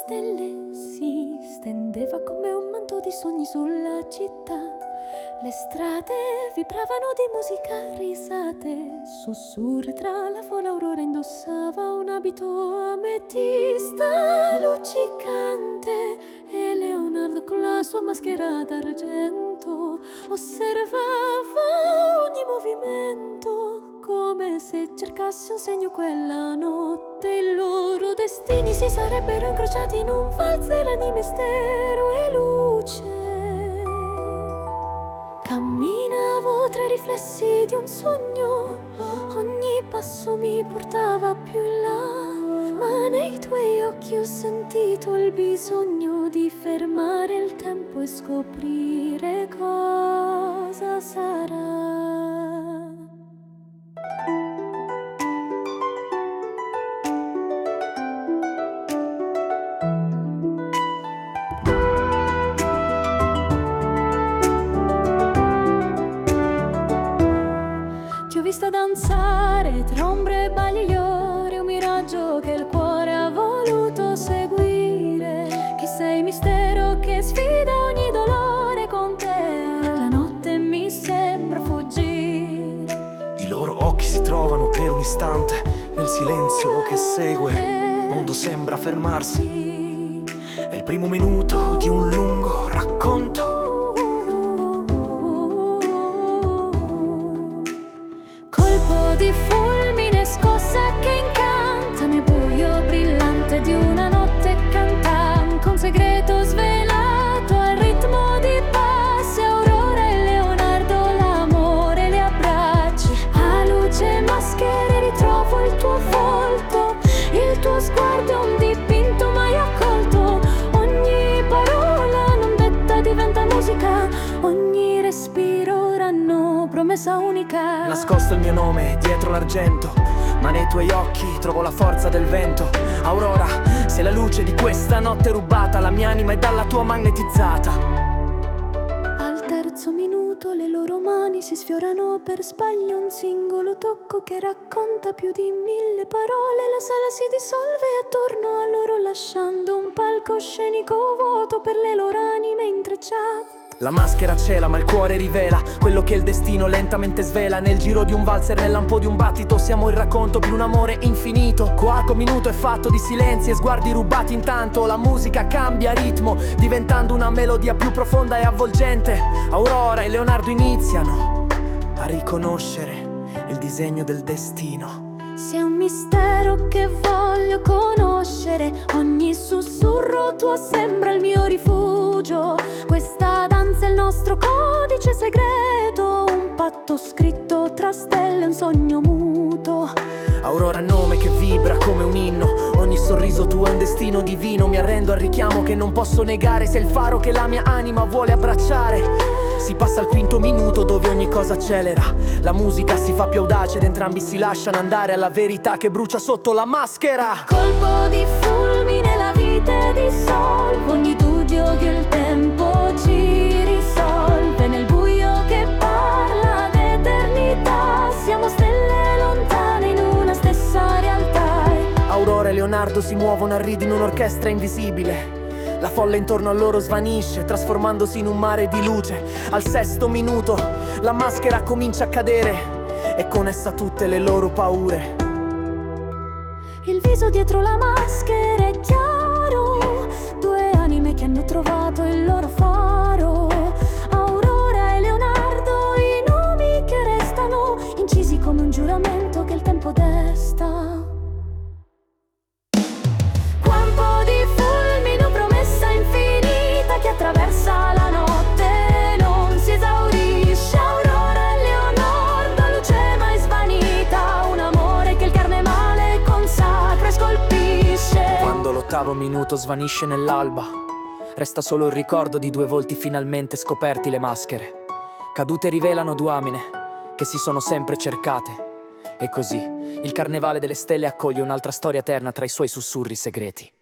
stelle si stendeva come un manto di sogni sulla città. Le strade vibravano di musica, risate, sussurri tra la folla. Aurora indossava un abito ametista luccicante e Leonardo con la sua maschera d'argento osservava ogni movimento come se cercasse un segno quella notte. I loro destini si sarebbero incrociati in un valzer di mistero e luce. Camminavo tra i riflessi di un sogno, ogni passo mi portava più in là, ma nei tuoi occhi ho sentito il bisogno di fermare il tempo e scoprire cosa sarà. Ti ho vista danzare tra ombre e bagliori, un miraggio che il cuore ha voluto seguire. Chi sei, mistero che sfida ogni dolore con te. La notte mi sembra fuggire. I loro occhi si trovano per un istante nel silenzio che segue. Il mondo sembra fermarsi. È il primo minuto di un lungo racconto. Di fulmine, scossa che incanta nel buio brillante di una notte cantante. Un segreto svelato al ritmo di passi. Aurora e Leonardo, l'amore li abbracci. A luce maschere ritrovo il tuo volto. Il tuo sguardo è un dipinto mai accolto. Ogni parola non detta diventa musica. Ogni respiro ranno promessa unica. Nascosto il mio nome dietro l'argento, ma nei tuoi occhi trovo la forza del vento. Aurora, sei la luce di questa notte rubata. La mia anima è dalla tua magnetizzata. Al terzo minuto le loro mani si sfiorano per sbaglio. Un singolo tocco che racconta più di 1000 parole. La sala si dissolve attorno a loro, lasciando un palcoscenico vuoto per le loro anime intrecciate. La maschera cela ma il cuore rivela quello che il destino lentamente svela. Nel giro di un valzer, nel lampo di un battito, siamo il racconto di un amore infinito. Qualche minuto è fatto di silenzi e sguardi rubati. Intanto la musica cambia ritmo, diventando una melodia più profonda e avvolgente. Aurora e Leonardo iniziano a riconoscere il disegno del destino. Sei un mistero che voglio conoscere. Ogni sussurro tuo sembra il mio rifugio. Questa danza è il nostro codice segreto, un patto scritto tra stelle, un sogno muto. Aurora, nome che vibra come un inno. Ogni sorriso tuo è un destino divino. Mi arrendo al richiamo che non posso negare. Sei il faro che la mia anima vuole abbracciare. Si passa al quinto minuto dove ogni cosa accelera. La musica si fa più audace ed entrambi si lasciano andare alla verità che brucia sotto la maschera. Colpo di fulmine, la vita dissolve. Ogni dubbio che il tempo ci risolve. Nel buio che parla d'eternità, siamo stelle lontane in una stessa realtà. Aurora e Leonardo si muovono a ridi in un'orchestra invisibile. La folla intorno a loro svanisce, trasformandosi in un mare di luce. Al sesto minuto la maschera comincia a cadere e con essa tutte le loro paure. Il viso dietro la maschera è chiaro, due anime che hanno trovato il loro faro. Aurora e Leonardo, i nomi che restano incisi come un giuramento che il tempo desta. Attraversa la notte, non si esaurisce. Aurora e Leonardo, luce mai svanita. Un amore che il carnevale consacra e scolpisce. Quando l'ottavo minuto svanisce nell'alba, resta solo il ricordo di due volti finalmente scoperti. Le maschere cadute rivelano due anime che si sono sempre cercate. E così il carnevale delle stelle accoglie un'altra storia eterna tra i suoi sussurri segreti.